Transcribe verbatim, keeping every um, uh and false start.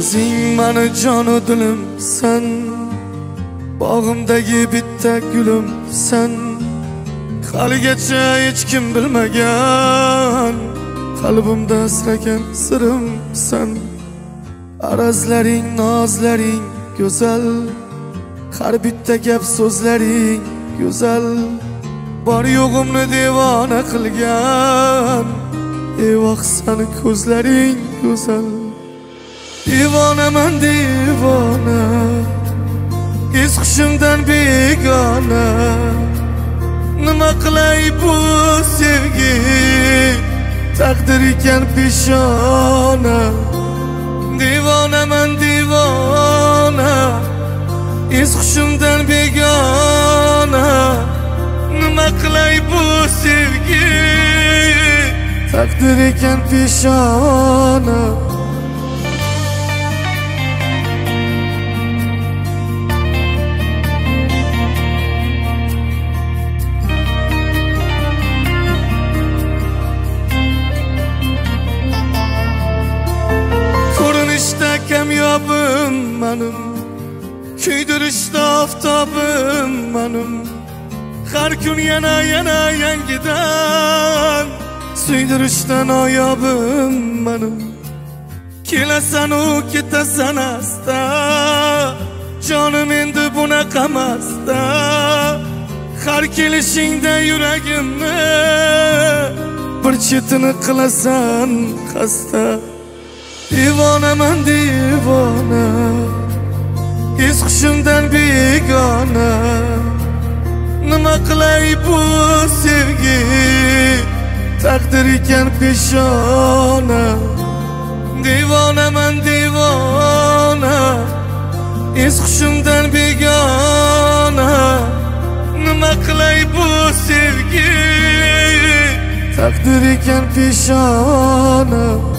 O'zing mani jonu dilimsan, bog'imdagi bitta gulimsan. Haligacha hech kim bilmagan qalbimda asragan sirimsan. Arazlaring, nozlaring go'zal, har bitta gap so'zlaring go'zal. Bor yo'g'imni devona qilgan, evoh sani ko'zlaring go'zal. Divonaman divona, iz hushimdan begona. Nima qilay bu sevgi, taqdir ekan peshona. Divonaman divona, iz hushimdan begona. Nima qilay bu sevgi, taqdir ekan peshona. Ko'rinishda kamyobim manim, kuydirishda oftobim manim. Har kun yana yana yangidan suydirishda noyobim manim. Kelasan u ketasan asta, jonim endi bunaqamasda. Har kelishingda yuragimni bir chetini qilasan xasta. Divonaman divona, iz hushimdan begona. Nima qilay bu sevgi, taqdir ekan peshona. Divonaman divona, iz hushimdan begona. Nima qilay bu sevgi, taqdir ekan peshona.